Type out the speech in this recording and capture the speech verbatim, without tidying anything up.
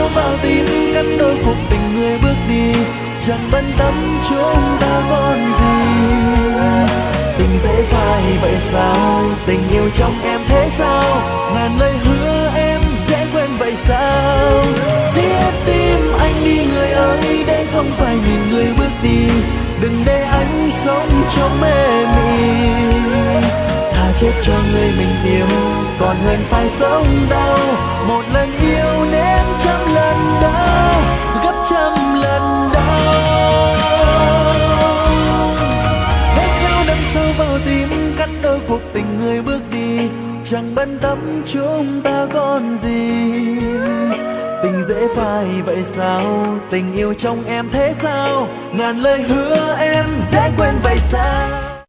vào tim cắt đôi cuộc tình người bước đi, chẳng bận tâm chúng ta còn gì. Tình dễ phai vậy sao, tình yêu trong em thế sao, ngàn lời hứa em dễ quên vậy sao. Giết tim anh đi người ơi, đây không phải nhìn người bước đi, đừng để anh sống trong mê mị. Thà chết cho người mình yêu còn hơn phải sống đau, một lần yêu nên trăm lần đau, gấp trăm lần đau. Vết thương đâm sâu vào tim cắt đôi cuộc tình người bước đi, chẳng bận tâm chúng ta còn gì. Tình dễ phai vậy sao, tình yêu trong em thế sao, ngàn lời hứa em dễ quên vậy sao.